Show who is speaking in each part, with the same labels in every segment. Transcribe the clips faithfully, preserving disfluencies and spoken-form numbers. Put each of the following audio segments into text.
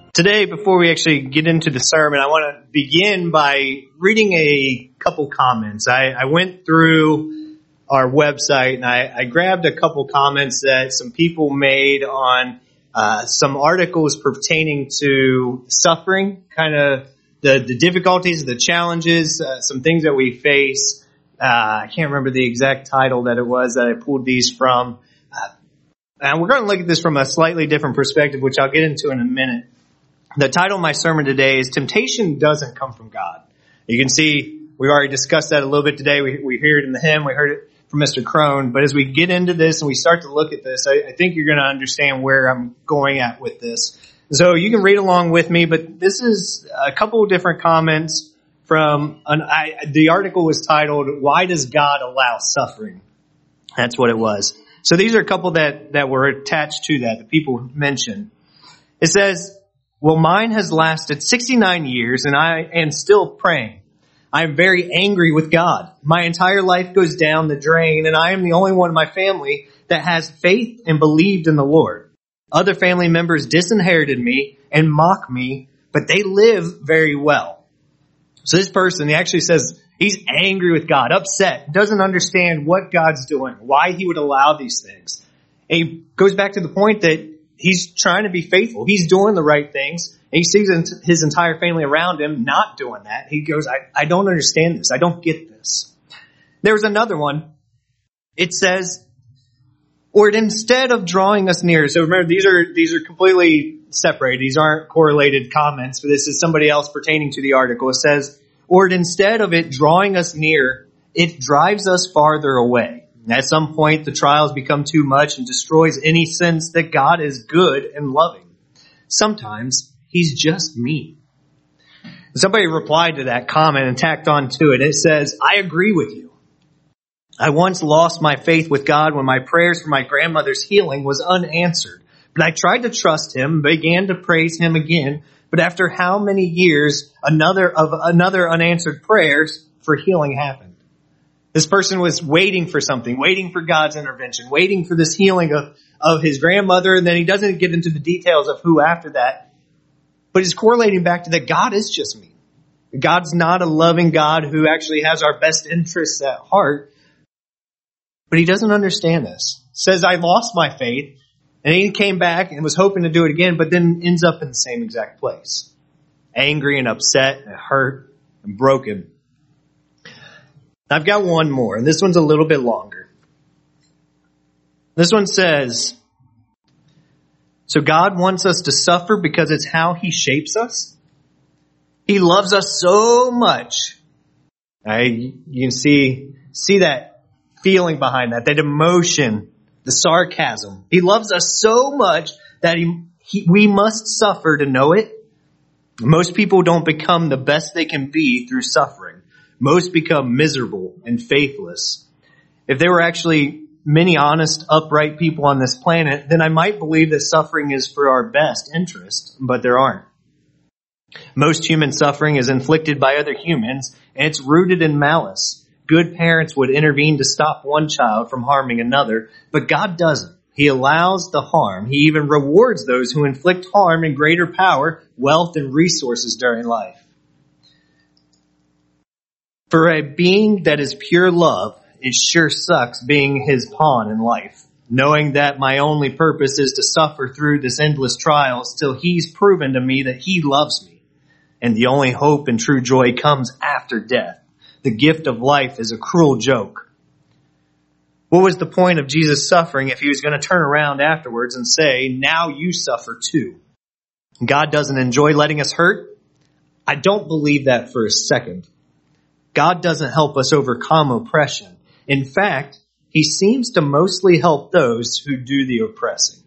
Speaker 1: Today, before we actually get into the sermon, I want to begin by reading a couple comments. I, I went through our website and I, I grabbed a couple comments that some people made on uh, some articles pertaining to suffering, kind of the, the difficulties, the challenges, uh, some things that we face. Uh, I can't remember the exact title that it was that I pulled these from. Uh, and we're going to look at this from a slightly different perspective, which I'll get into in a minute. The title of my sermon today is Temptation Doesn't Come from God. You can see we've already discussed that a little bit today. We, we hear it in the hymn. We heard it from Mister Crone. But as we get into this and we start to look at this, I, I think you're going to understand where I'm going at with this. So you can read along with me, but this is a couple of different comments from an, I, the article was titled, Why Does God Allow Suffering? That's what it was. So these are a couple that, that were attached to that, that people mentioned. It says, well, mine has lasted sixty-nine years and I am still praying. I am very angry with God. My entire life goes down the drain and I am the only one in my family that has faith and believed in the Lord. Other family members disinherited me and mock me, but they live very well. So this person, he actually says he's angry with God, upset, doesn't understand what God's doing, why he would allow these things. And he goes back to the point that he's trying to be faithful. He's doing the right things. And he sees his entire family around him not doing that. He goes, I, I don't understand this. I don't get this. There was another one. It says, or instead of drawing us near. So remember, these are, these are completely separated. These aren't correlated comments. But this is somebody else pertaining to the article. It says, or instead of it drawing us near, it drives us farther away. At some point, the trials become too much and destroys any sense that God is good and loving. Sometimes he's just mean. Somebody replied to that comment and tacked on to it. It says, I agree with you. I once lost my faith with God when my prayers for my grandmother's healing was unanswered. But I tried to trust him, began to praise him again. But after how many years, another of another unanswered prayers for healing happened. This person was waiting for something, waiting for God's intervention, waiting for this healing of, of his grandmother. And then he doesn't get into the details of who after that. But he's correlating back to that God is just mean. God's not a loving God who actually has our best interests at heart. But he doesn't understand this. Says, I lost my faith. And he came back and was hoping to do it again, but then ends up in the same exact place. Angry and upset and hurt and broken. I've got one more, and this one's a little bit longer. This one says, so God wants us to suffer because it's how he shapes us. He loves us so much. I, you can see, see that feeling behind that, that emotion, the sarcasm. He loves us so much that he, he, we must suffer to know it. Most people don't become the best they can be through suffering. Most become miserable and faithless. If there were actually many honest, upright people on this planet, then I might believe that suffering is for our best interest, but there aren't. Most human suffering is inflicted by other humans, and it's rooted in malice. Good parents would intervene to stop one child from harming another, but God doesn't. He allows the harm. He even rewards those who inflict harm in greater power, wealth, and resources during life. For a being that is pure love, it sure sucks being his pawn in life, knowing that my only purpose is to suffer through this endless trials till he's proven to me that he loves me. And the only hope and true joy comes after death. The gift of life is a cruel joke. What was the point of Jesus suffering if he was going to turn around afterwards and say, now you suffer too? God doesn't enjoy letting us hurt? I don't believe that for a second. God doesn't help us overcome oppression. In fact, he seems to mostly help those who do the oppressing.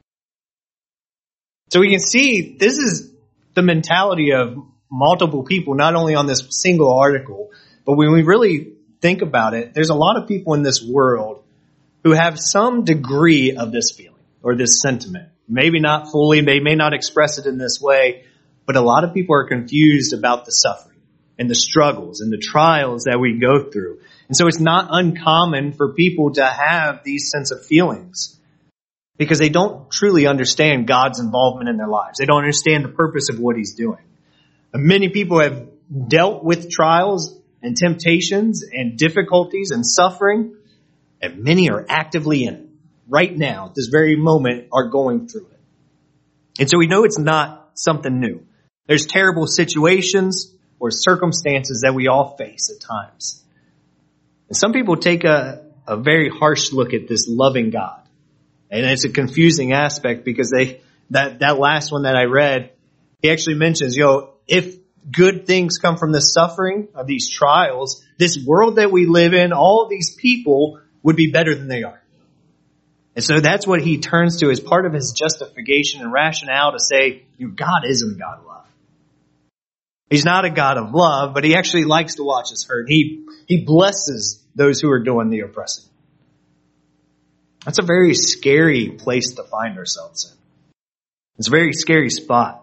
Speaker 1: So we can see this is the mentality of multiple people, not only on this single article, but when we really think about it, there's a lot of people in this world who have some degree of this feeling or this sentiment. Maybe not fully, they may not express it in this way, but a lot of people are confused about the suffering and the struggles and the trials that we go through. And so it's not uncommon for people to have these sense of feelings. because they don't truly understand God's involvement in their lives. They don't understand the purpose of what he's doing. And many people have dealt with trials and temptations and difficulties and suffering, and many are actively in it. Right now, at this very moment, are going through it. And so we know it's not something new. There's terrible situations or circumstances that we all face at times. And some people take a, a very harsh look at this loving God. And it's a confusing aspect because they that, that last one that I read, he actually mentions, you know, if good things come from the suffering of these trials, this world that we live in, all of these people would be better than they are. And so that's what he turns to as part of his justification and rationale to say, you know, God isn't a God of love. He's not a God of love, but he actually likes to watch us hurt. He, he blesses those who are doing the oppressing. That's a very scary place to find ourselves in. It's a very scary spot.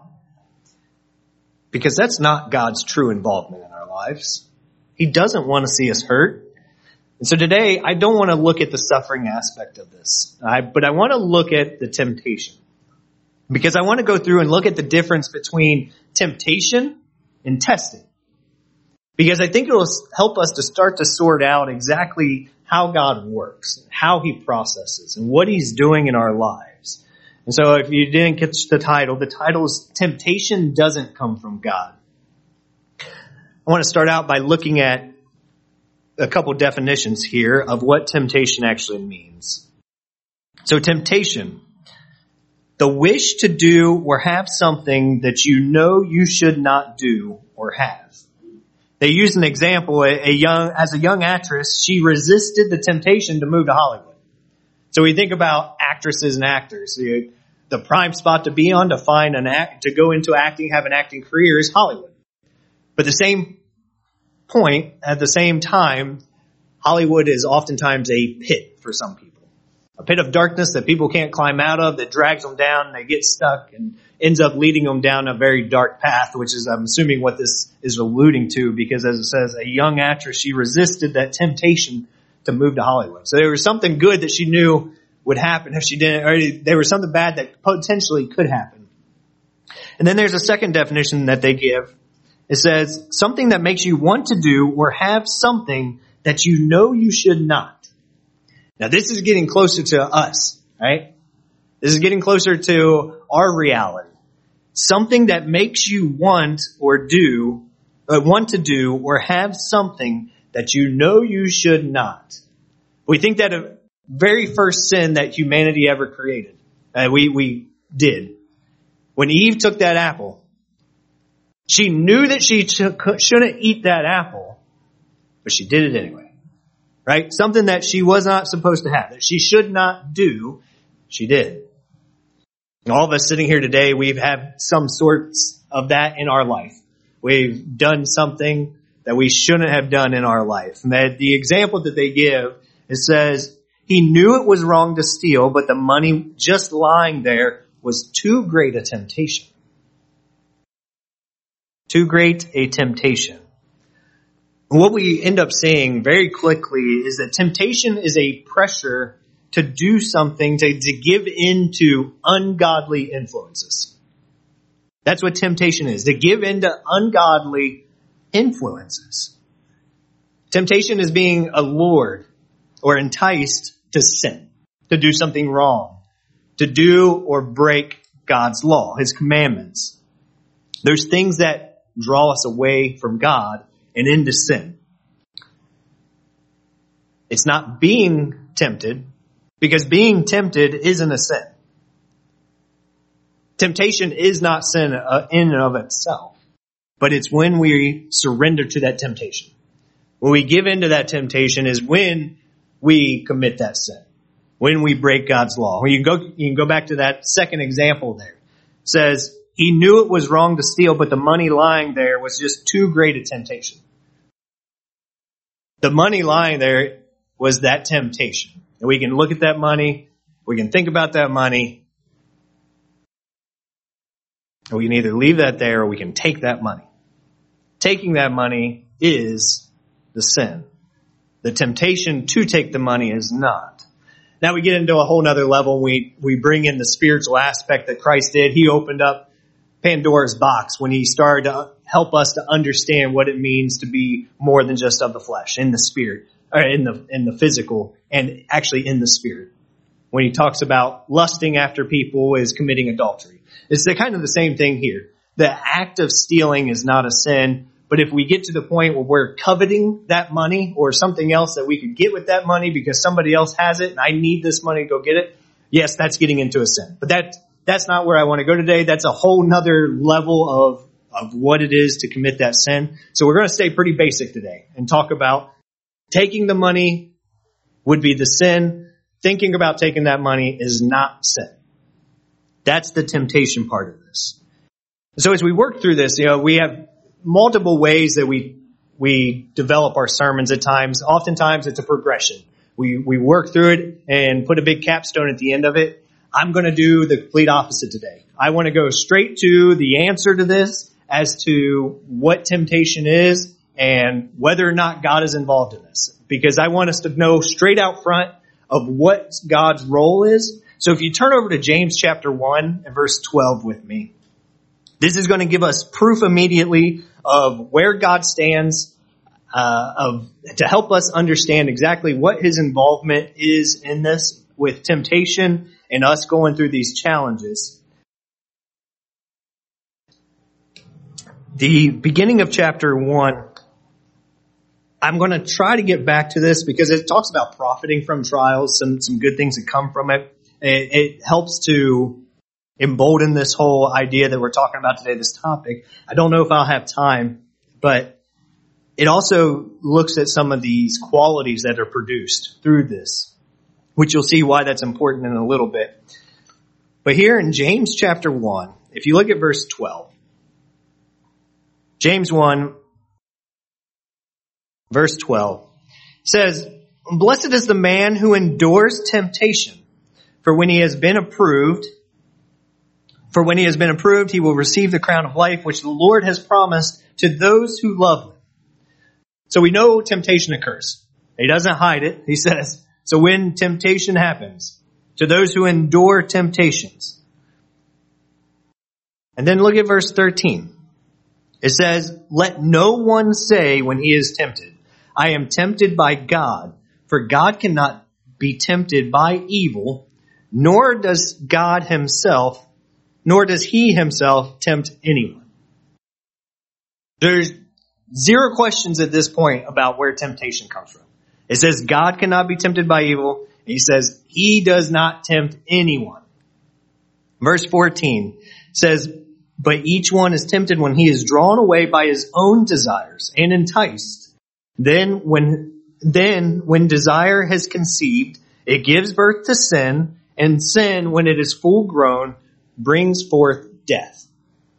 Speaker 1: Because that's not God's true involvement in our lives. He doesn't want to see us hurt. And so today, I don't want to look at the suffering aspect of this, I, but I want to look at the temptation. Because I want to go through and look at the difference between temptation and testing. Because I think it will help us to start to sort out exactly how God works, how he processes, and what he's doing in our lives. And so if you didn't catch the title, the title is Temptation Doesn't Come from God. I want to start out by looking at a couple definitions here of what temptation actually means. So temptation, the wish to do or have something that you know you should not do or have. They use an example, a, a young, as a young actress, she resisted the temptation to move to Hollywood. So we think about actresses and actors. The, the prime spot to be on to find an act, to go into acting, have an acting career is Hollywood. But the same point, at the same time, Hollywood is oftentimes a pit for some people. A pit of darkness that people can't climb out of, that drags them down, and they get stuck and ends up leading them down a very dark path, which is, I'm assuming, what this is alluding to, because as it says, a young actress, she resisted that temptation to move to Hollywood. So there was something good that she knew would happen if she didn't, or there was something bad that potentially could happen. And then there's a second definition that they give. It says, something that makes you want to do or have something that you know you should not. Now this is getting closer to us, right? This is getting closer to our reality. Something that makes you want or do, uh, want to do or have something that you know you should not. We think that a very first sin that humanity ever created, uh, we, we did. When Eve took that apple, she knew that she shouldn't eat that apple, but she did it anyway. Right? Something that she was not supposed to have, that she should not do, she did. And all of us sitting here today, we've had some sorts of that in our life. We've done something that we shouldn't have done in our life. And that the example that they give, it says, he knew it was wrong to steal, but the money just lying there was too great a temptation. Too great a temptation. And what we end up seeing very quickly is that temptation is a pressure to do something, to, to give in to ungodly influences. That's what temptation is, to give in to ungodly influences. Temptation is being allured or enticed to sin, to do something wrong, to do or break God's law, his commandments. There's things that draw us away from God and into sin. It's not being tempted, because being tempted isn't a sin. Temptation is not sin in and of itself, but it's when we surrender to that temptation. When we give into that temptation is when we commit that sin, when we break God's law. When you go, you can go back to that second example there. It says, he knew it was wrong to steal, but the money lying there was just too great a temptation. The money lying there was that temptation. And we can look at that money, we can think about that money, and we can either leave that there or we can take that money. Taking that money is the sin. The temptation to take the money is not. Now we get into a whole nother level. We, we bring in the spiritual aspect that Christ did. He opened up Pandora's box when he started to help us to understand what it means to be more than just of the flesh, in the spirit, or in the, in the physical, and actually in the spirit. When he talks about lusting after people is committing adultery. It's the kind of the same thing here. The act of stealing is not a sin, but if we get to the point where we're coveting that money or something else that we could get with that money because somebody else has it and I need this money to go get it, yes, that's getting into a sin. But that that's not where I want to go today. That's a whole nother level of, of what it is to commit that sin. So we're going to stay pretty basic today and talk about taking the money would be the sin. Thinking about taking that money is not sin. That's the temptation part of this. So as we work through this, you know, we have multiple ways that we we develop our sermons at times. Oftentimes it's a progression. We we work through it and put a big capstone at the end of it. I'm going to do the complete opposite today. I want to go straight to the answer to this as to what temptation is and whether or not God is involved in this. Because I want us to know straight out front of what God's role is. So if you turn over to James chapter one and verse twelve with me, this is going to give us proof immediately of where God stands, uh, of to help us understand exactly what his involvement is in this with temptation and us going through these challenges. The beginning of chapter one, I'm going to try to get back to this because it talks about profiting from trials, some, some good things that come from it. It, it helps to embolden this whole idea that we're talking about today, this topic. I don't know if I'll have time, but it also looks at some of these qualities that are produced through this, which you'll see why that's important in a little bit. But here in James chapter one, if you look at verse twelve, James one, verse twelve says, "Blessed is the man who endures temptation, for when he has been approved, for when he has been approved, he will receive the crown of life, which the Lord has promised to those who love him." So we know temptation occurs. He doesn't hide it. He says, so when temptation happens, to those who endure temptations. And then look at verse thirteen. It says, "Let no one say when he is tempted, I am tempted by God, for God cannot be tempted by evil, nor does God himself, nor does he himself tempt anyone." There's zero questions at this point about where temptation comes from. It says God cannot be tempted by evil, and he says he does not tempt anyone. Verse fourteen says, "But each one is tempted when he is drawn away by his own desires and enticed. Then when, then when desire has conceived, it gives birth to sin, and sin, when it is full grown, brings forth death."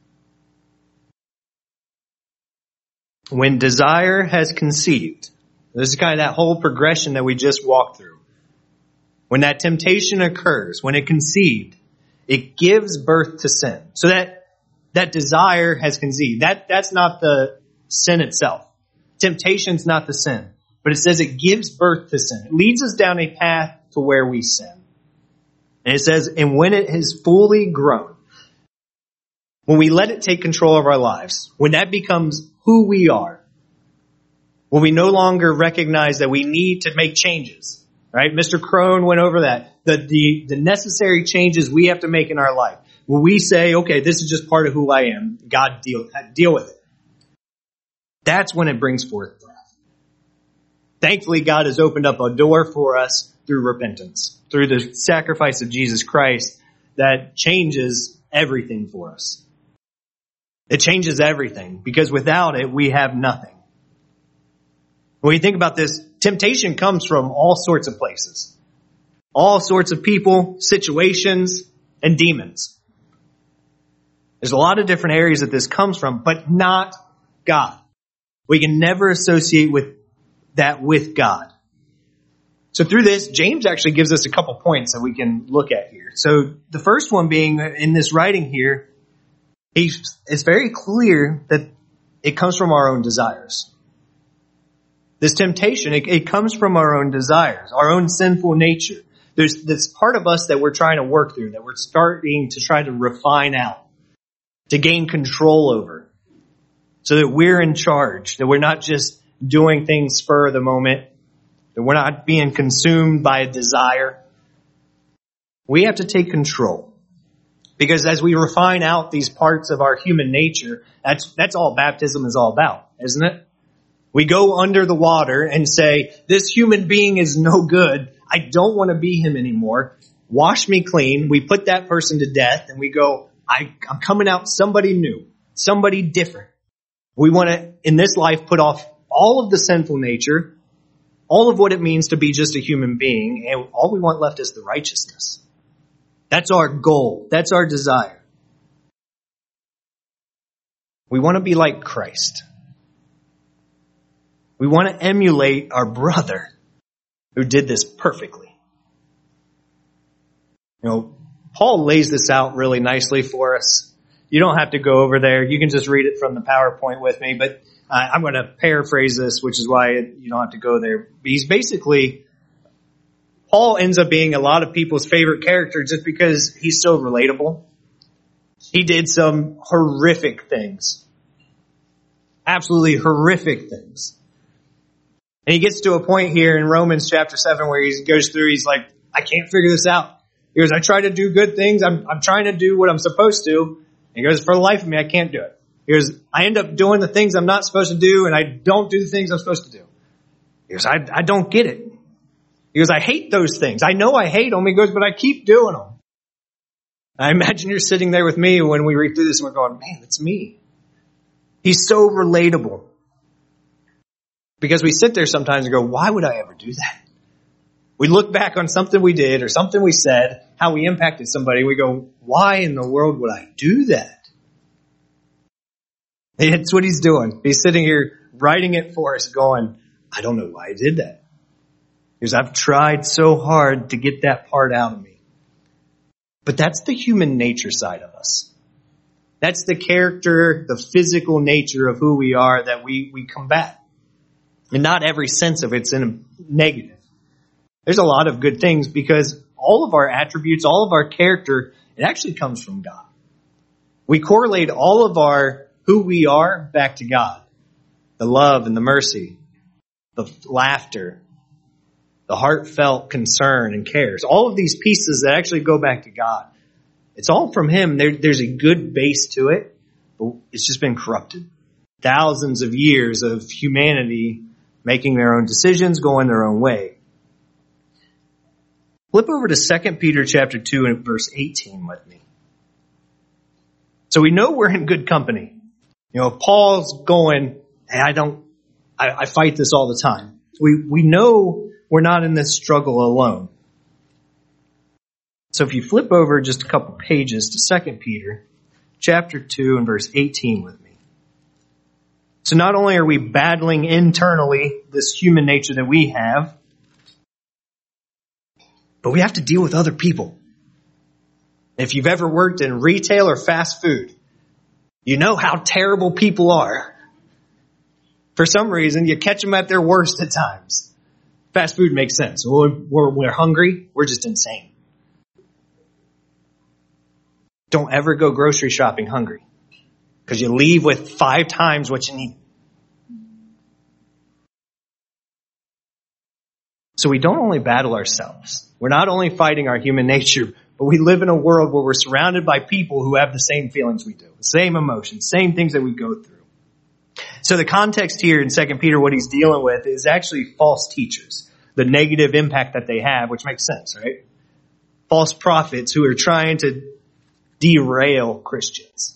Speaker 1: When desire has conceived. This is kind of that whole progression that we just walked through. When that temptation occurs, when it conceived, it gives birth to sin. So that, that desire has conceived. That, that's not the sin itself. Temptation's not the sin. But it says it gives birth to sin. It leads us down a path to where we sin. And it says, and when it has fully grown, when we let it take control of our lives, when that becomes who we are, when we no longer recognize that we need to make changes, right? Mister Crone went over that, the, the, the necessary changes we have to make in our life. When we say, okay, this is just part of who I am, God deal, deal with it. That's when it brings forth death. Thankfully, God has opened up a door for us through repentance, through the sacrifice of Jesus Christ that changes everything for us. It changes everything because without it, we have nothing. When you think about this, temptation comes from all sorts of places, all sorts of people, situations, and demons. There's a lot of different areas that this comes from, but not God. We can never associate with that with God. So through this, James actually gives us a couple points that we can look at here. So the first one being in this writing here, it's very clear that it comes from our own desires. This temptation, it, it comes from our own desires, our own sinful nature. There's this part of us that we're trying to work through, that we're starting to try to refine out, to gain control over, so that we're in charge, that we're not just doing things spur of the moment, that we're not being consumed by a desire. We have to take control. Because as we refine out these parts of our human nature, that's, that's all baptism is all about, isn't it? We go under the water and say, this human being is no good. I don't want to be him anymore. Wash me clean. We put that person to death and we go, I, I'm coming out somebody new, somebody different. We want to, in this life, put off all of the sinful nature, all of what it means to be just a human being, and all we want left is the righteousness. That's our goal. That's our desire. We want to be like Christ. We want to emulate our brother who did this perfectly. You know, Paul lays this out really nicely for us. You don't have to go over there. You can just read it from the PowerPoint with me, but uh, I'm going to paraphrase this, which is why you don't have to go there. He's basically, Paul ends up being a lot of people's favorite character just because he's so relatable. He did some horrific things. Absolutely horrific things. And he gets to a point here in Romans chapter seven where he goes through, he's like, I can't figure this out. He goes, I try to do good things. I'm, I'm trying to do what I'm supposed to. And he goes, for the life of me, I can't do it. He goes, I end up doing the things I'm not supposed to do, and I don't do the things I'm supposed to do. He goes, I, I don't get it. He goes, I hate those things. I know I hate them. He goes, but I keep doing them. I imagine you're sitting there with me when we read through this and we're going, man, that's me. He's so relatable. Because we sit there sometimes and go, why would I ever do that? We look back on something we did or something we said, how we impacted somebody. We go, why in the world would I do that? And it's what he's doing. He's sitting here writing it for us going, I don't know why I did that. Because I've tried so hard to get that part out of me. But that's the human nature side of us. That's the character, the physical nature of who we are that we, we combat. And not every sense of it's in a negative. There's a lot of good things because all of our attributes, all of our character, it actually comes from God. We correlate all of our who we are back to God. The love and the mercy, the laughter, the heartfelt concern and cares. All of these pieces that actually go back to God. It's all from Him. There, there's a good base to it, but it's just been corrupted. Thousands of years of humanity making their own decisions, going their own way. Flip over to Second Peter chapter two and verse eighteen with me. So we know we're in good company. You know, Paul's going, hey, I don't, I, I fight this all the time. We, we know we're not in this struggle alone. So if you flip over just a couple pages to Second Peter chapter two and verse eighteen with me. So not only are we battling internally this human nature that we have, but we have to deal with other people. If you've ever worked in retail or fast food, you know how terrible people are. For some reason, you catch them at their worst at times. Fast food makes sense. When we're, we're hungry, we're just insane. Don't ever go grocery shopping hungry. Because you leave with five times what you need. So we don't only battle ourselves. We're not only fighting our human nature, but we live in a world where we're surrounded by people who have the same feelings we do. The same emotions, same things that we go through. So the context here in Second Peter, what he's dealing with is actually false teachers. The negative impact that they have, which makes sense, right? False prophets who are trying to derail Christians.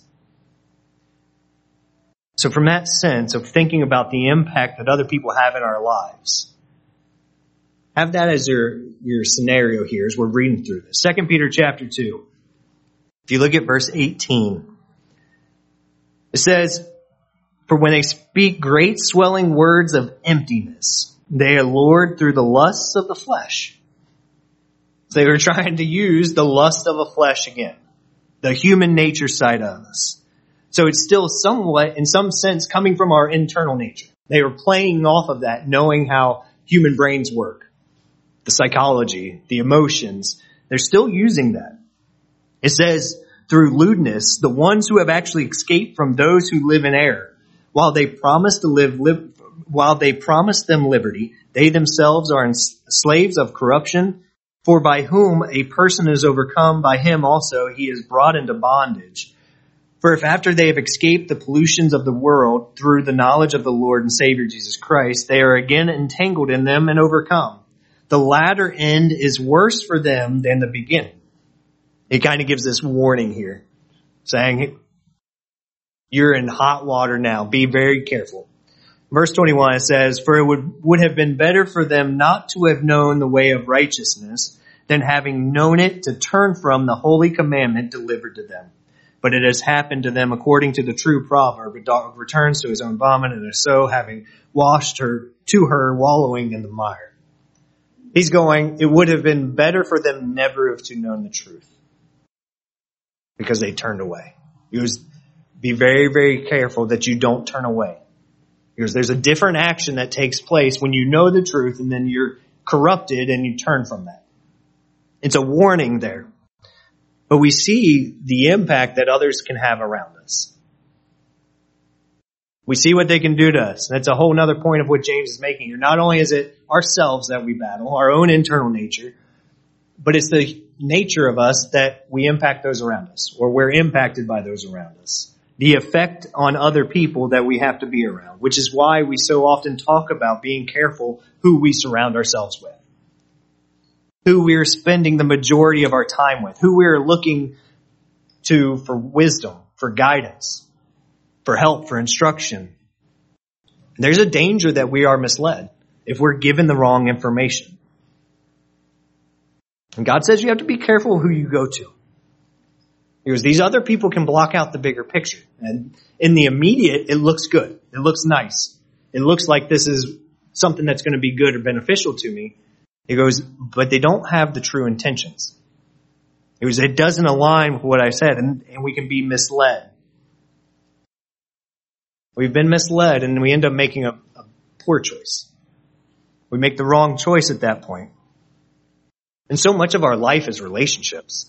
Speaker 1: So from that sense of thinking about the impact that other people have in our lives, have that as your, your scenario here as we're reading through this. Second Peter chapter two. If you look at verse eighteen, it says, for when they speak great swelling words of emptiness, they are lured through the lusts of the flesh. So they were trying to use the lust of the flesh again. The human nature side of us. So it's still somewhat, in some sense, coming from our internal nature. They were playing off of that, knowing how human brains work. the psychology, the emotions. They're still using that. It says, through lewdness, the ones who have actually escaped from those who live in error, while they promise to live, live while they promise them liberty, they themselves are slaves of corruption. For by whom a person is overcome, by him also he is brought into bondage. For if after they have escaped the pollutions of the world through the knowledge of the Lord and Savior Jesus Christ, they are again entangled in them and overcome, the latter end is worse for them than the beginning. It kind of gives this warning here, saying, you're in hot water now. Be very careful. Verse twenty-one, it says, for it would, would have been better for them not to have known the way of righteousness than having known it to turn from the holy commandment delivered to them. But it has happened to them according to the true proverb, a dog returns to his own vomit, and so having washed her to her wallowing in the mire. He's going, it would have been better for them never have to known the truth, because they turned away. He was, be very, very careful that you don't turn away. Because there's a different action that takes place when you know the truth and then you're corrupted and you turn from that. It's a warning there. But we see the impact that others can have around us. We see what they can do to us. That's a whole other point of what James is making here. Not only is it ourselves that we battle, our own internal nature, but it's the nature of us that we impact those around us, or we're impacted by those around us. The effect on other people that we have to be around, which is why we so often talk about being careful who we surround ourselves with, who we're spending the majority of our time with, who we're looking to for wisdom, for guidance, for help, for instruction. There's a danger that we are misled if we're given the wrong information. And God says you have to be careful who you go to. Because these other people can block out the bigger picture. And in the immediate, it looks good. It looks nice. It looks like this is something that's going to be good or beneficial to me. He goes, but they don't have the true intentions. It was, it doesn't align with what I said, and, and we can be misled. We've been misled, and we end up making a, a poor choice. We make the wrong choice at that point. And so much of our life is relationships.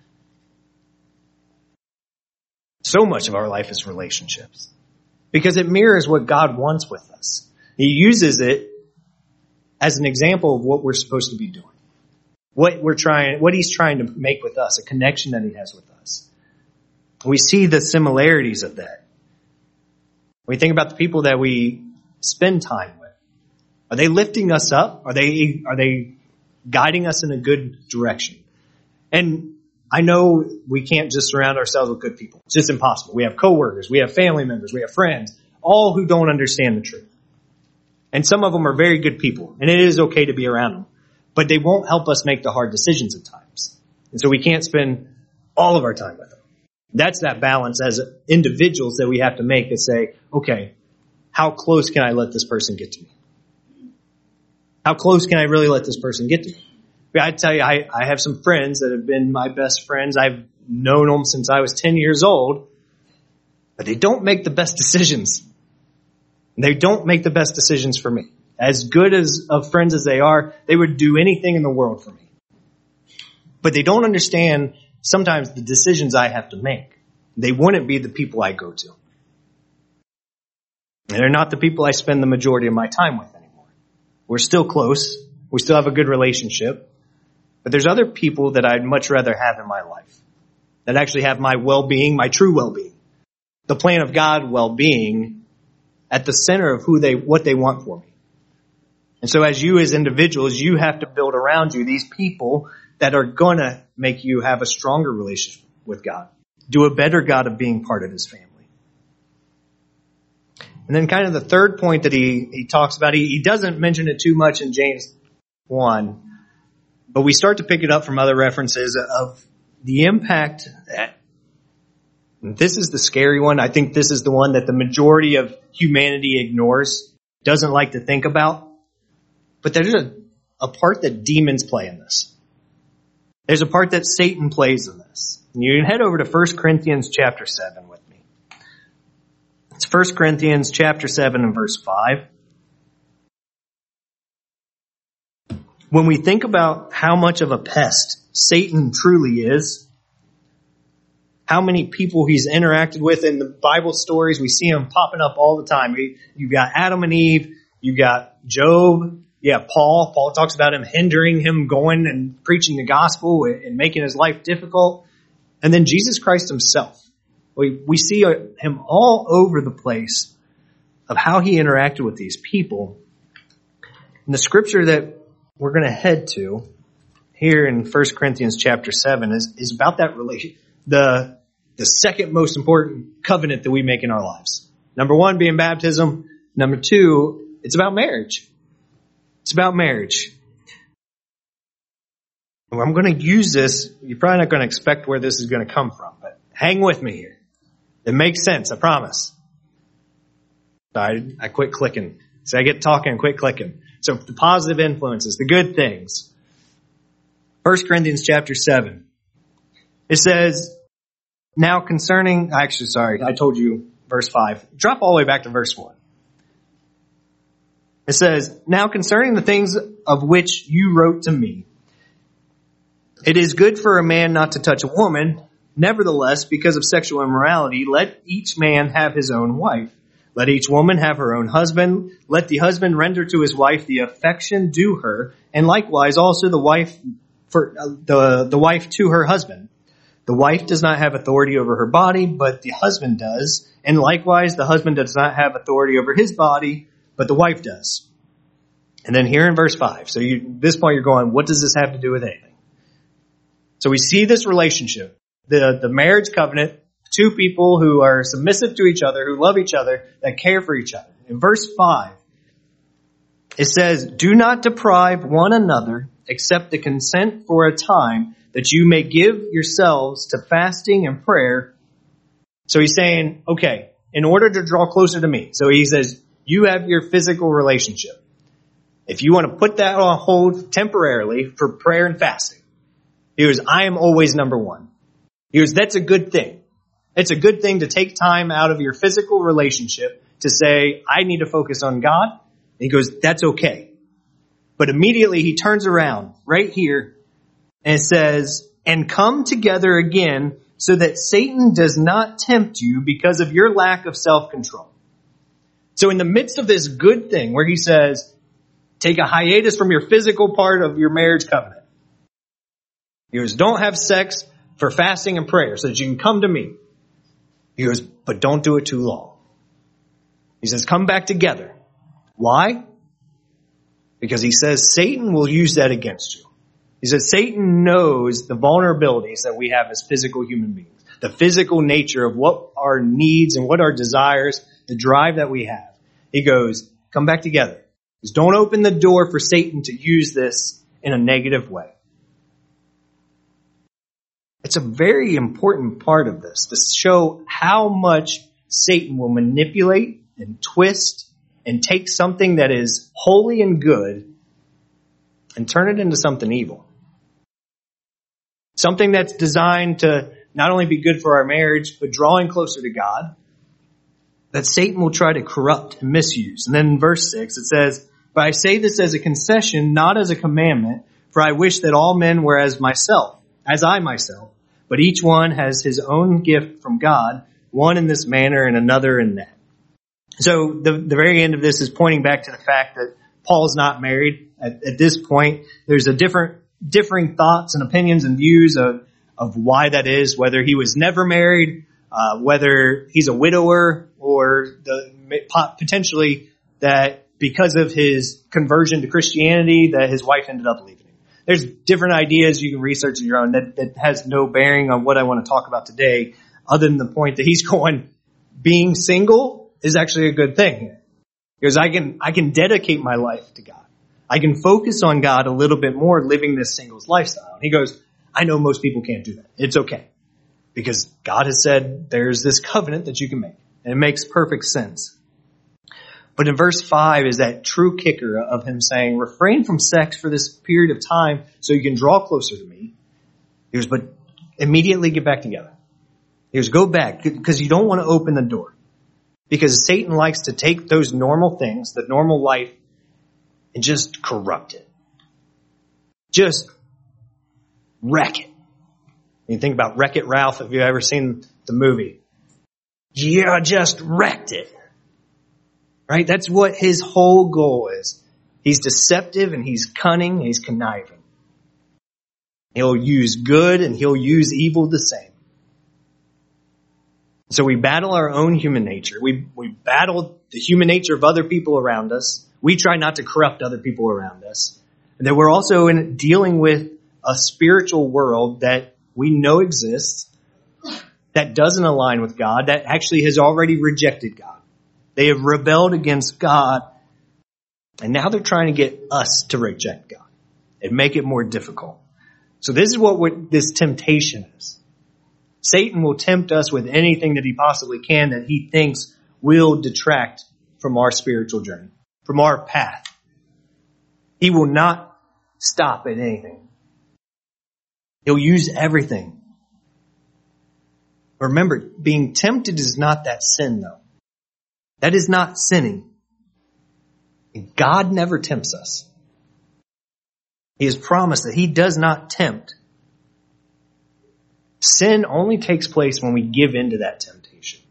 Speaker 1: So much of our life is relationships. Because it mirrors what God wants with us. He uses it as an example of what we're supposed to be doing. What we're trying, what he's trying to make with us, a connection that he has with us. We see the similarities of that. When we think about the people that we spend time with. Are they lifting us up? Are they, are they guiding us in a good direction? And I know we can't just surround ourselves with good people. It's just impossible. We have coworkers, we have family members, we have friends, all who don't understand the truth. And some of them are very good people, and it is okay to be around them. But they won't help us make the hard decisions at times. And so we can't spend all of our time with them. That's that balance as individuals that we have to make and say, okay, how close can I let this person get to me? How close can I really let this person get to me? I tell you, I, I have some friends that have been my best friends. I've known them since I was ten years old, but they don't make the best decisions. They don't make the best decisions for me. As good as of friends as they are, they would do anything in the world for me. But they don't understand sometimes the decisions I have to make. They wouldn't be the people I go to. And they're not the people I spend the majority of my time with anymore. We're still close. We still have a good relationship. But there's other people that I'd much rather have in my life that actually have my well-being, my true well-being, the plan of God well-being at the center of who they, what they want for me. And so as you as individuals, you have to build around you these people that are going to make you have a stronger relationship with God, do a better God of being part of his family. And then kind of the third point that he, he talks about, he, he doesn't mention it too much in James one, but we start to pick it up from other references of the impact that, this is the scary one. I think this is the one that the majority of humanity ignores, doesn't like to think about. But there's a, a part that demons play in this. There's a part that Satan plays in this. And you can head over to First Corinthians chapter seven with me. It's First Corinthians chapter seven and verse five. When we think about how much of a pest Satan truly is, how many people he's interacted with in the Bible stories, we see him popping up all the time. You've got Adam and Eve, you've got Job, yeah, Paul. Paul talks about him hindering him going and preaching the gospel and making his life difficult. And then Jesus Christ himself. We, we see him all over the place of how he interacted with these people. And the scripture that we're going to head to here in First Corinthians chapter seven is, is about that relation, the, the second most important covenant that we make in our lives. Number one being baptism. Number two, it's about marriage. It's about marriage. And I'm going to use this. You're probably not going to expect where this is going to come from, but hang with me here. It makes sense, I promise. I, I quit clicking. So I get talking and quit clicking. So the positive influences, the good things. First Corinthians chapter seven. It says, now concerning, actually, sorry, I told you verse five. Drop all the way back to verse one. It says, now concerning the things of which you wrote to me, it is good for a man not to touch a woman. Nevertheless, because of sexual immorality, let each man have his own wife. Let each woman have her own husband. Let the husband render to his wife the affection due her, and likewise also the wife for uh, the the wife to her husband. The wife does not have authority over her body, but the husband does. And likewise, the husband does not have authority over his body, but the wife does. And then here in verse five. So you, at this point you're going, what does this have to do with anything? So we see this relationship, the, the marriage covenant, two people who are submissive to each other, who love each other, that care for each other. In verse five, it says, do not deprive one another except the consent for a time that you may give yourselves to fasting and prayer. So he's saying, okay, in order to draw closer to me. So he says, you have your physical relationship. If you want to put that on hold temporarily for prayer and fasting, he goes, I am always number one. He goes, that's a good thing. It's a good thing to take time out of your physical relationship to say, I need to focus on God. And he goes, that's okay. But immediately he turns around right here and says, and come together again so that Satan does not tempt you because of your lack of self-control. So in the midst of this good thing where he says, take a hiatus from your physical part of your marriage covenant. He goes, don't have sex for fasting and prayer so that you can come to me. He goes, but don't do it too long. He says, come back together. Why? Because he says Satan will use that against you. He says Satan knows the vulnerabilities that we have as physical human beings, the physical nature of what our needs and what our desires, the drive that we have. He goes, come back together. He goes, don't open the door for Satan to use this in a negative way. It's a very important part of this to show how much Satan will manipulate and twist and take something that is holy and good and turn it into something evil. Something that's designed to not only be good for our marriage, but drawing closer to God, that Satan will try to corrupt and misuse. And then in verse six, it says, but I say this as a concession, not as a commandment, for I wish that all men were as myself, as I myself, but each one has his own gift from God, one in this manner and another in that. So the, the very end of this is pointing back to the fact that Paul's not married. At, at this point, there's a different, differing thoughts and opinions and views of, of why that is, whether he was never married, uh, whether he's a widower, or the potentially that because of his conversion to Christianity that his wife ended up leaving him. There's different ideas you can research on your own that, that has no bearing on what I want to talk about today, other than the point that he's going, being single is actually a good thing here. Because I can, I can dedicate my life to God. I can focus on God a little bit more living this singles lifestyle. And he goes, I know most people can't do that. It's okay. Because God has said there's this covenant that you can make. And it makes perfect sense. But in verse five is that true kicker of him saying, refrain from sex for this period of time so you can draw closer to me. He goes, but immediately get back together. He goes, go back, because you don't want to open the door. Because Satan likes to take those normal things, the normal life, and just corrupt it. just wreck it. You think about Wreck-It Ralph, if you've ever seen the movie. Yeah, just wrecked it. Right? That's what his whole goal is. He's deceptive and he's cunning and he's conniving. He'll use good and he'll use evil the same. So we battle our own human nature. We, we battle the human nature of other people around us. We try not to corrupt other people around us. And then we're also in dealing with a spiritual world that we know exists, that doesn't align with God, that actually has already rejected God. They have rebelled against God, and now they're trying to get us to reject God and make it more difficult. So this is what we're, this temptation is. Satan will tempt us with anything that he possibly can that he thinks will detract from our spiritual journey, from our path. He will not stop at anything. He'll use everything. Remember, being tempted is not that sin, though. That is not sinning. God never tempts us. He has promised that he does not tempt. Sin only takes place when we give in to that temptation.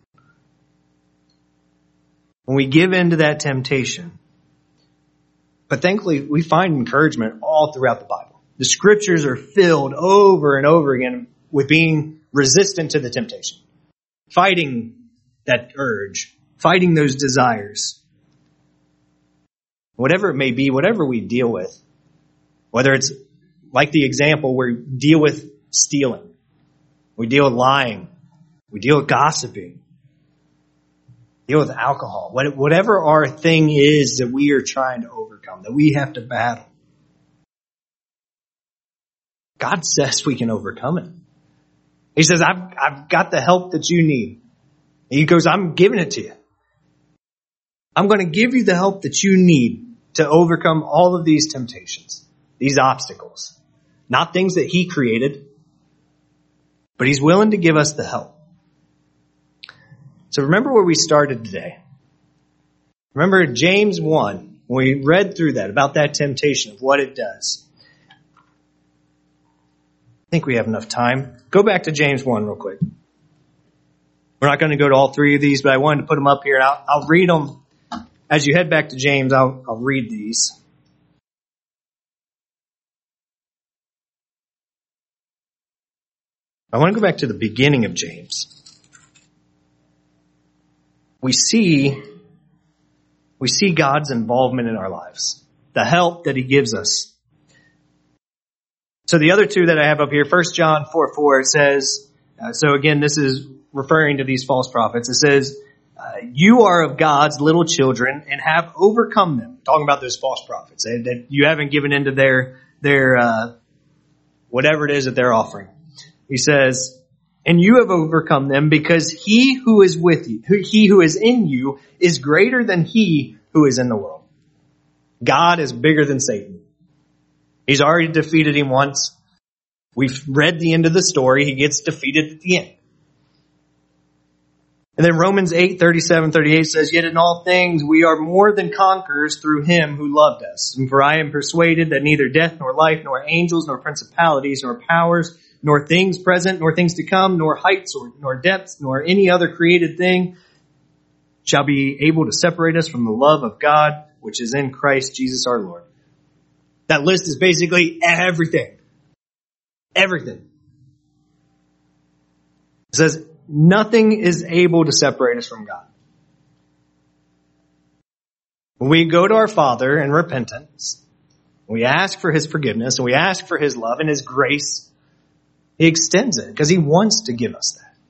Speaker 1: When we give in to that temptation. But thankfully, we find encouragement all throughout the Bible. The scriptures are filled over and over again with being resistant to the temptation. Fighting that urge. Fighting those desires. Whatever it may be, whatever we deal with. Whether it's like the example where we deal with stealing. We deal with lying. We deal with gossiping. Deal with alcohol. Whatever our thing is that we are trying to overcome, that we have to battle. God says we can overcome it. He says, I've, I've got the help that you need. And he goes, I'm giving it to you. I'm going to give you the help that you need to overcome all of these temptations, these obstacles. Not things that he created, but he's willing to give us the help. So remember where we started today. Remember James one, when we read through that, about that temptation, of what it does. I think we have enough time. Go back to James one real quick. We're not going to go to all three of these, but I wanted to put them up here. And I'll, I'll read them. As you head back to James, I'll, I'll read these. I want to go back to the beginning of James. We see, we see God's involvement in our lives. The help that he gives us. So the other two that I have up here, First John four four, it says, uh, so again, this is referring to these false prophets. It says, uh, you are of God's little children and have overcome them. Talking about those false prophets. That, that you haven't given into their, their, uh, whatever it is that they're offering. He says, and you have overcome them because he who is with you, he who is in you is greater than he who is in the world. God is bigger than Satan. He's already defeated him once. We've read the end of the story. He gets defeated at the end. And then Romans eight, thirty-seven, thirty-eight says, yet in all things we are more than conquerors through him who loved us. And for I am persuaded that neither death nor life, nor angels, nor principalities, nor powers, nor things present, nor things to come, nor heights, or, nor depths, nor any other created thing shall be able to separate us from the love of God, which is in Christ Jesus our Lord. That list is basically everything. Everything. It says, nothing is able to separate us from God. When we go to our Father in repentance, we ask for his forgiveness, and we ask for his love and his grace, he extends it because he wants to give us that.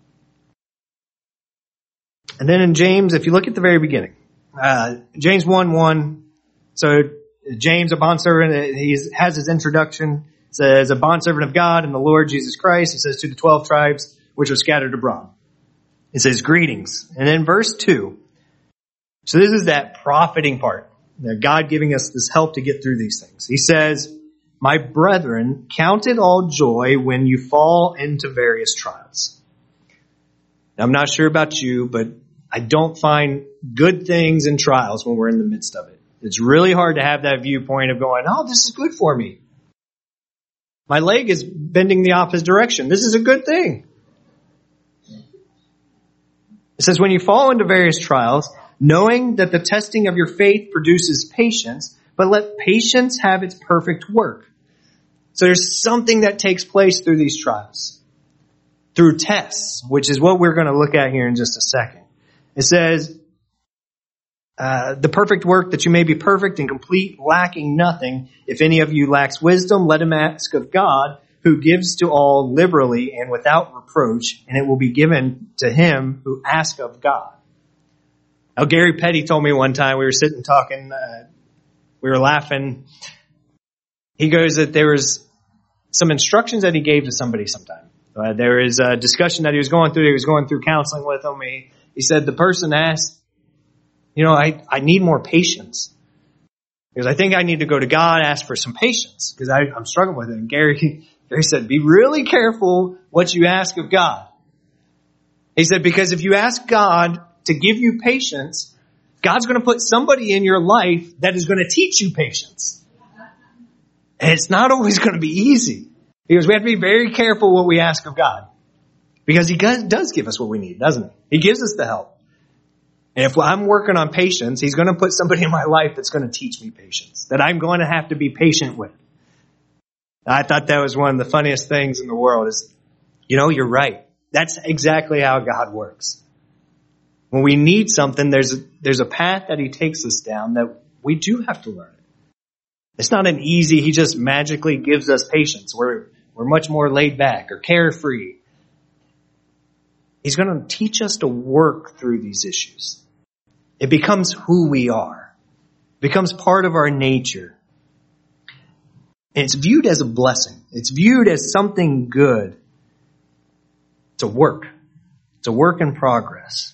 Speaker 1: And then in James, if you look at the very beginning, uh, James one one, so James, a bondservant, he has his introduction, says, a bondservant of God and the Lord Jesus Christ. He says, to the twelve tribes which are scattered abroad. It says, greetings. And then verse two. So this is that profiting part, that God giving us this help to get through these things. He says, my brethren, count it all joy when you fall into various trials. Now, I'm not sure about you, but I don't find good things in trials when we're in the midst of it. It's really hard to have that viewpoint of going, oh, this is good for me. My leg is bending the opposite direction. This is a good thing. It says, when you fall into various trials, knowing that the testing of your faith produces patience, but let patience have its perfect work. So there's something that takes place through these trials, through tests, which is what we're going to look at here in just a second. It says, uh, the perfect work, that you may be perfect and complete, lacking nothing. If any of you lacks wisdom, let him ask of God, who gives to all liberally and without reproach, and it will be given to him who asks of God. Now, Gary Petty told me one time, we were sitting talking, uh, we were laughing. He goes that there was some instructions that he gave to somebody sometime. Uh, there is a discussion that he was going through. He was going through counseling with them. He, he said the person asked, you know, I, I need more patience. Because I think I need to go to God, ask for some patience, because I'm struggling with it. And Gary, Gary said, be really careful what you ask of God. He said, because if you ask God to give you patience, God's going to put somebody in your life that is going to teach you patience. And it's not always going to be easy. Because we have to be very careful what we ask of God. Because he does give us what we need, doesn't he? He gives us the help. And if I'm working on patience, he's going to put somebody in my life that's going to teach me patience, that I'm going to have to be patient with. I thought that was one of the funniest things in the world is, you know, you're right. That's exactly how God works. When we need something, there's a, there's a path that he takes us down that we do have to learn. It's not an easy, he just magically gives us patience. We're, we're much more laid back or carefree. He's going to teach us to work through these issues. It becomes who we are. It becomes part of our nature. And it's viewed as a blessing. It's viewed as something good. It's a work. It's a work in progress.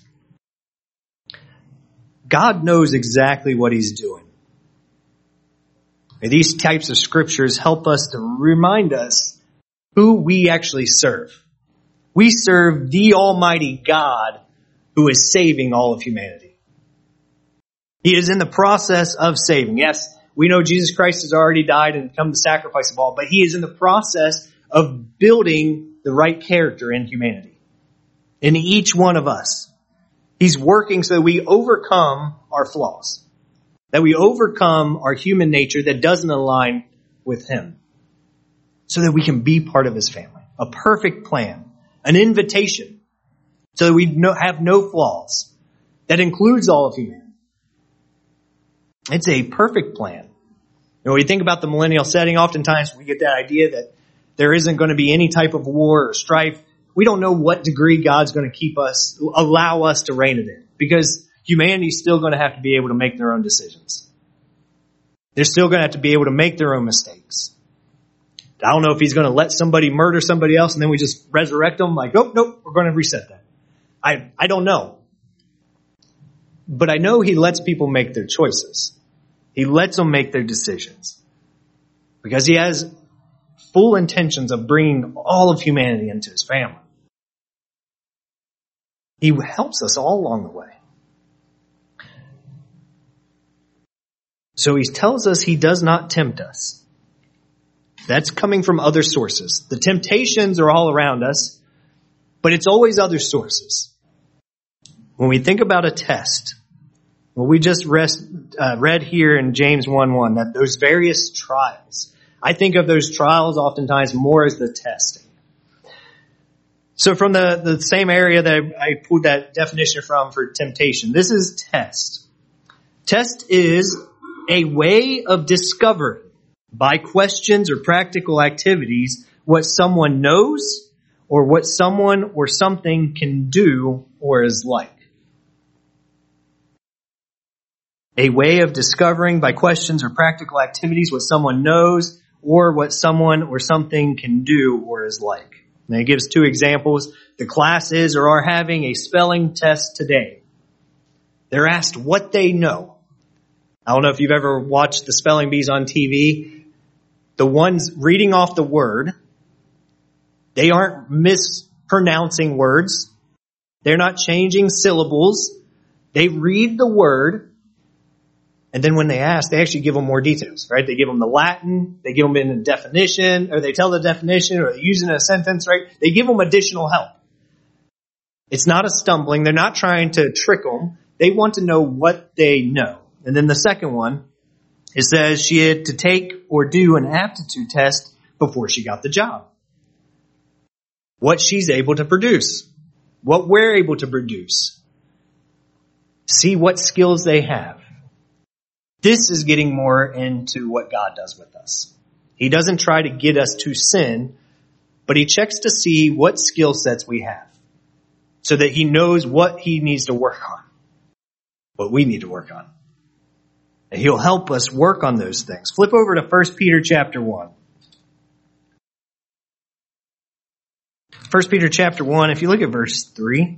Speaker 1: God knows exactly what he's doing. And these types of scriptures help us to remind us who we actually serve. We serve the Almighty God who is saving all of humanity. He is in the process of saving. Yes, we know Jesus Christ has already died and become the sacrifice of all, but he is in the process of building the right character in humanity. In each one of us. He's working so that we overcome our flaws. That we overcome our human nature that doesn't align with him. So that we can be part of his family. A perfect plan. An invitation. So that we no, have no flaws. That includes all of humanity. It's a perfect plan. You know, when we think about the millennial setting, oftentimes we get that idea that there isn't going to be any type of war or strife. We don't know what degree God's going to keep us, allow us to reign it in. Because humanity's still going to have to be able to make their own decisions. They're still going to have to be able to make their own mistakes. I don't know if he's going to let somebody murder somebody else and then we just resurrect them like, oh, nope, we're going to reset that. I, I don't know. But I know he lets people make their choices. He lets them make their decisions. Because he has full intentions of bringing all of humanity into his family. He helps us all along the way. So he tells us he does not tempt us. That's coming from other sources. The temptations are all around us, but it's always other sources. When we think about a test, well, we just rest, uh, read here in James one one that those various trials, I think of those trials oftentimes more as the testing. So from the, the same area that I pulled that definition from for temptation, this is test. Test is a way of discovering by questions or practical activities what someone knows or what someone or something can do or is like. A way of discovering by questions or practical activities what someone knows or what someone or something can do or is like. And it gives two examples. The class is or are having a spelling test today. They're asked what they know. I don't know if you've ever watched the spelling bees on T V. The ones reading off the word, they aren't mispronouncing words. They're not changing syllables. They read the word And then when they ask, they actually give them more details, right? They give them the Latin, they give them in a definition, or they tell the definition, or they use it in a sentence, right? They give them additional help. It's not a stumbling. They're not trying to trick them. They want to know what they know. And then the second one, it says she had to take or do an aptitude test before she got the job. What she's able to produce. What we're able to produce. See what skills they have. This is getting more into what God does with us. He doesn't try to get us to sin, but he checks to see what skill sets we have so that he knows what he needs to work on, what we need to work on. And he'll help us work on those things. Flip over to First Peter chapter one. First Peter chapter one, if you look at verse three.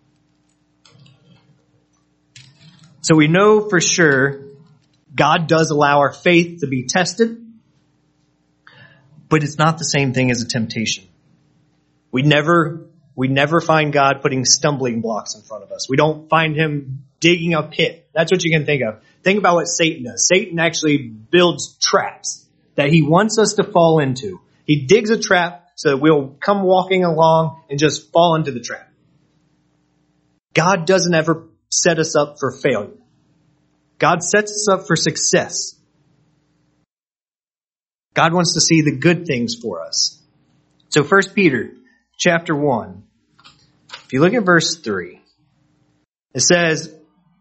Speaker 1: So we know for sure God does allow our faith to be tested, but it's not the same thing as a temptation. We never, we never find God putting stumbling blocks in front of us. We don't find him digging a pit. That's what you can think of. Think about what Satan does. Satan actually builds traps that he wants us to fall into. He digs a trap so that we'll come walking along and just fall into the trap. God doesn't ever set us up for failure. God sets us up for success. God wants to see the good things for us. So First Peter chapter one, if you look at verse three, it says,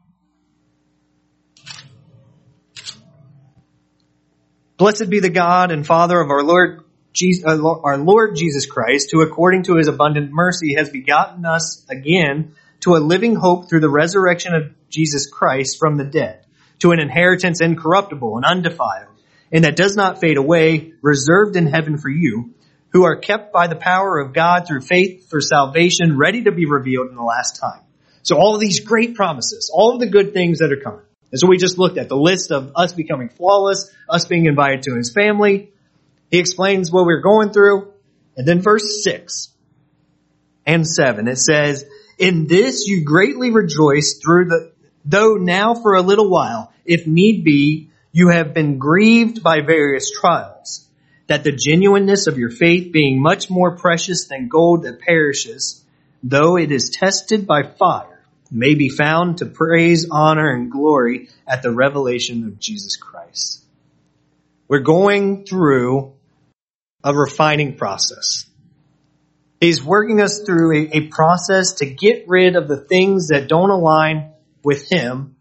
Speaker 1: "Blessed be the God and Father of our Lord Jesus, our Lord Jesus Christ, who according to his abundant mercy has begotten us again to a living hope through the resurrection of Jesus Christ from the dead, to an inheritance incorruptible and undefiled, and that does not fade away, reserved in heaven for you, who are kept by the power of God through faith for salvation, ready to be revealed in the last time." So all of these great promises, all of the good things that are coming. And so we just looked at the list of us becoming flawless, us being invited to his family. He explains what we're going through. And then verse six and seven, it says, "In this you greatly rejoice through the, though now for a little while, if need be, you have been grieved by various trials, that the genuineness of your faith being much more precious than gold that perishes, though it is tested by fire, may be found to praise, honor, and glory at the revelation of Jesus Christ." We're going through a refining process. He's working us through a, a process to get rid of the things that don't align with him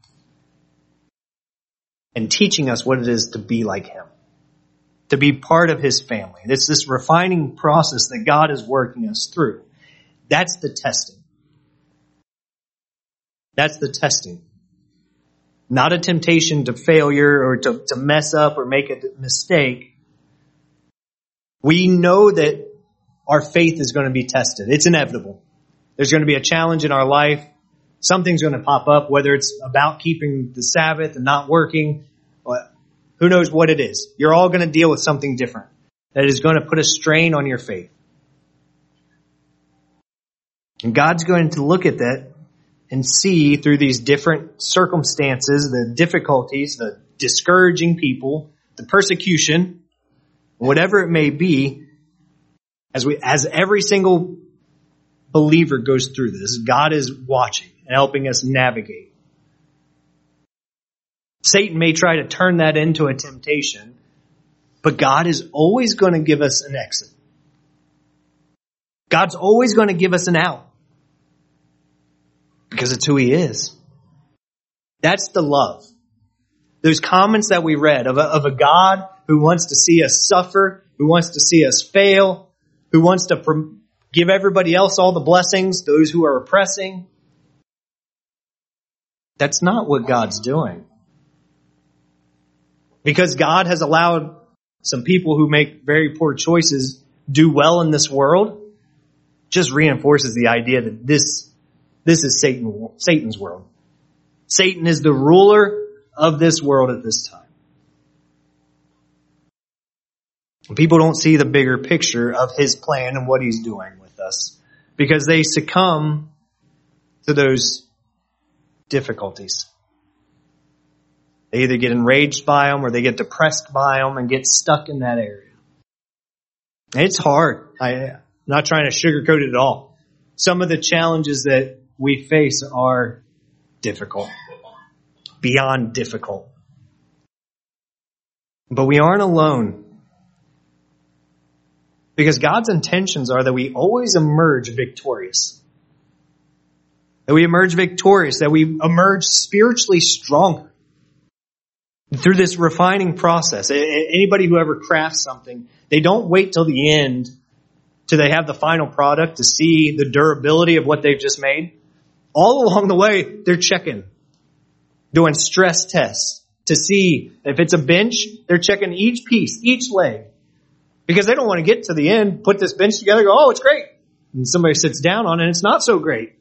Speaker 1: and teaching us what it is to be like him, to be part of his family. It's this refining process that God is working us through. That's the testing. That's the testing. Not a temptation to failure or to, to mess up or make a mistake. We know that our faith is going to be tested. It's inevitable. There's going to be a challenge in our life. Something's going to pop up, whether it's about keeping the Sabbath and not working. But who knows what it is. You're all going to deal with something different that is going to put a strain on your faith. And God's going to look at that and see through these different circumstances, the difficulties, the discouraging people, the persecution, whatever it may be, as we, as every single believer goes through this, God is watching and helping us navigate. Satan may try to turn that into a temptation, but God is always going to give us an exit. God's always going to give us an out. Because it's who he is. That's the love. Those comments that we read of a, of a God who wants to see us suffer, who wants to see us fail, who wants to pr- give everybody else all the blessings, those who are oppressing. That's not what God's doing. Because God has allowed some people who make very poor choices do well in this world, just reinforces the idea that this This is Satan, Satan's world. Satan is the ruler of this world at this time. People don't see the bigger picture of his plan and what he's doing with us because they succumb to those difficulties. They either get enraged by them or they get depressed by them and get stuck in that area. It's hard. I, I'm not trying to sugarcoat it at all. Some of the challenges that we face are difficult, beyond difficult. But we aren't alone. Because God's intentions are that we always emerge victorious. That we emerge victorious, that we emerge spiritually stronger. Through this refining process. Anybody who ever crafts something, they don't wait till the end till they have the final product to see the durability of what they've just made. All along the way, they're checking, doing stress tests to see if it's a bench, they're checking each piece, each leg. Because they don't want to get to the end, put this bench together, go, oh, it's great. And somebody sits down on it and it's not so great.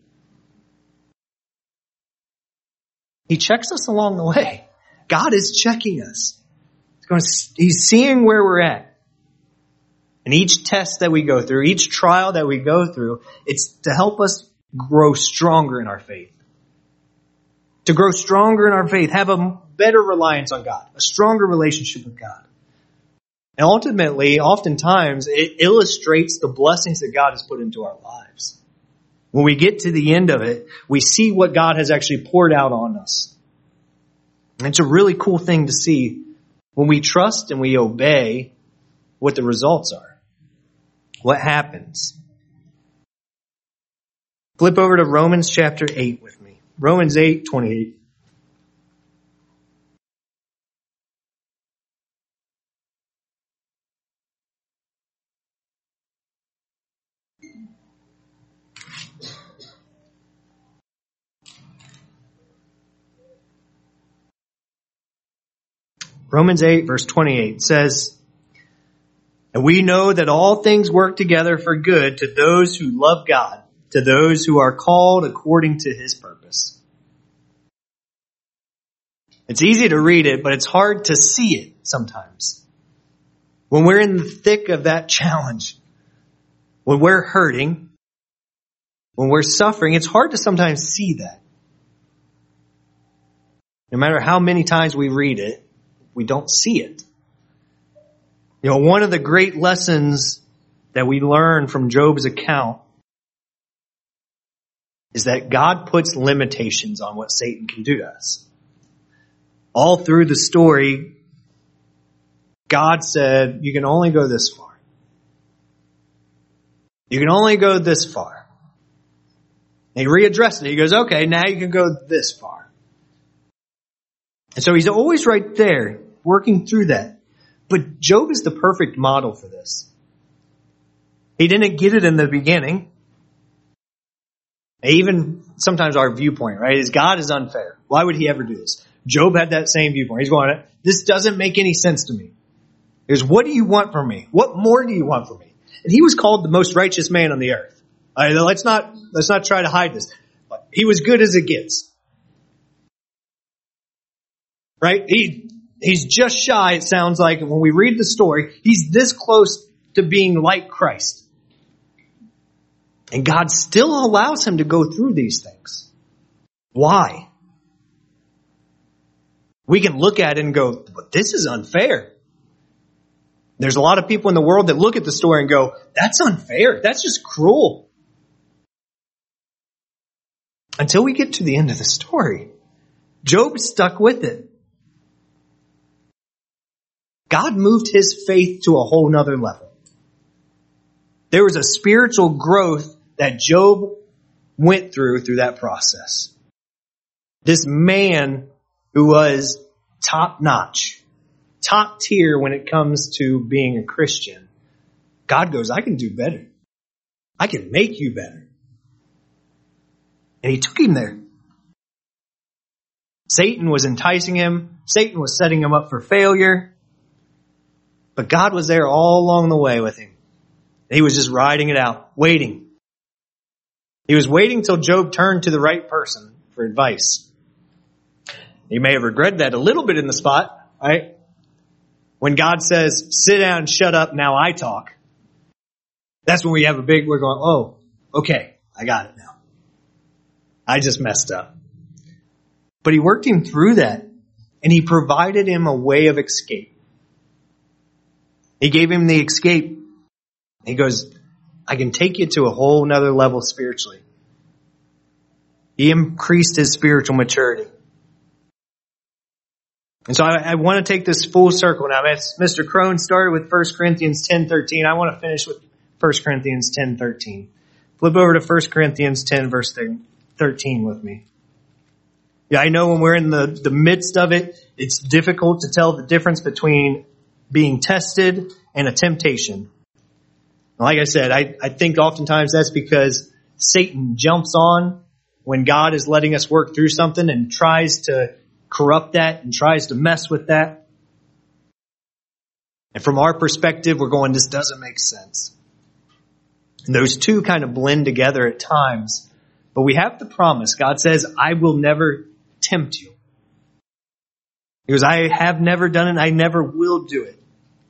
Speaker 1: He checks us along the way. God is checking us. He's going to, he's seeing where we're at. And each test that we go through, each trial that we go through, it's to help us grow stronger in our faith. To grow stronger in our faith, have a better reliance on God, a stronger relationship with God. And ultimately, oftentimes, it illustrates the blessings that God has put into our lives. When we get to the end of it, we see what God has actually poured out on us. And it's a really cool thing to see when we trust and we obey what the results are. What happens? Flip over to Romans chapter eight with me. Romans eight twenty-eight. Romans eight verse twenty-eight says, and we know that all things work together for good to those who love God, to those who are called according to his purpose. It's easy to read it, but it's hard to see it sometimes. When we're in the thick of that challenge, when we're hurting, when we're suffering, it's hard to sometimes see that. No matter how many times we read it, we don't see it. You know, one of the great lessons that we learn from Job's account is that God puts limitations on what Satan can do to us. All through the story, God said, you can only go this far. You can only go this far. And he readdressed it. He goes, okay, now you can go this far. And so he's always right there, working through that. But Job is the perfect model for this. He didn't get it in the beginning. Even sometimes our viewpoint, right, is God is unfair. Why would he ever do this? Job had that same viewpoint. He's going, this doesn't make any sense to me. He goes, what do you want from me? What more do you want from me? And he was called the most righteous man on the earth. All right, let's not, let's not try to hide this. He was good as it gets. Right? He, he's just shy, it sounds like, when we read the story, he's this close to being like Christ. And God still allows him to go through these things. Why? We can look at it and go, but this is unfair. There's a lot of people in the world that look at the story and go, that's unfair. That's just cruel. Until we get to the end of the story, Job stuck with it. God moved his faith to a whole nother level. There was a spiritual growth that Job went through through that process. This man who was top notch, top tier when it comes to being a Christian, God goes, I can do better. I can make you better. And he took him there. Satan was enticing him. Satan was setting him up for failure. But God was there all along the way with him. He was just riding it out, waiting. He was waiting till Job turned to the right person for advice. He may have regretted that a little bit in the spot, right? When God says, sit down, shut up, now I talk. That's when we have a big, we're going, oh, okay, I got it now. I just messed up. But he worked him through that. and he provided him a way of escape. He gave him the escape. He goes, I can take you to a whole nother level spiritually. He increased his spiritual maturity. And so I, I want to take this full circle now. As Mister Crone started with First Corinthians ten thirteen, I want to finish with First Corinthians ten thirteen. Flip over to First Corinthians ten verse thirteen with me. Yeah, I know when we're in the, the midst of it, it's difficult to tell the difference between being tested and a temptation. Like I said, I, I think oftentimes that's because Satan jumps on when God is letting us work through something and tries to corrupt that and tries to mess with that. And from our perspective, we're going, this doesn't make sense. And those two kind of blend together at times. But we have the promise. God says, I will never tempt you. He goes, I have never done it. I never will do it.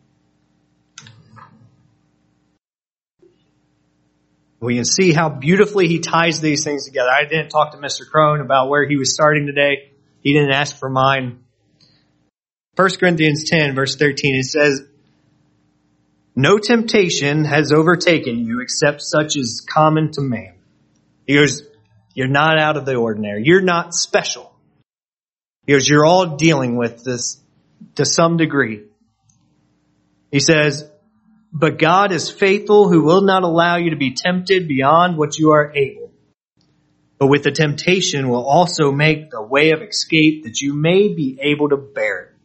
Speaker 1: We can see how beautifully he ties these things together. I didn't talk to Mister Crone about where he was starting today. He didn't ask for mine. First Corinthians ten, verse thirteen, it says, no temptation has overtaken you except such as common to man. He goes, you're not out of the ordinary. You're not special. He goes, you're all dealing with this to some degree. He says, but God is faithful, who will not allow you to be tempted beyond what you are able. But with the temptation will also make the way of escape that you may be able to bear it.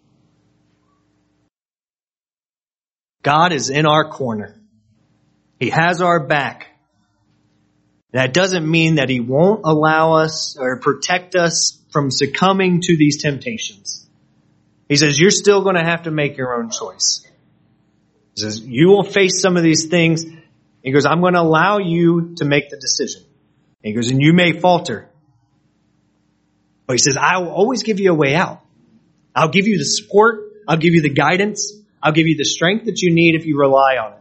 Speaker 1: God is in our corner. He has our back. That doesn't mean that he won't allow us or protect us from succumbing to these temptations. He says, you're still going to have to make your own choice. He says, you will face some of these things. He goes, I'm going to allow you to make the decision. He goes, and you may falter. But he says, I will always give you a way out. I'll give you the support. I'll give you the guidance. I'll give you the strength that you need if you rely on it.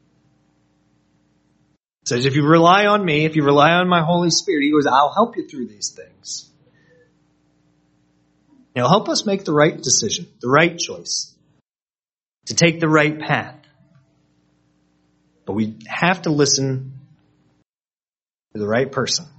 Speaker 1: He says, if you rely on me, if you rely on my Holy Spirit, he goes, I'll help you through these things. He'll help us make the right decision, the right choice, to take the right path. But we have to listen to the right person.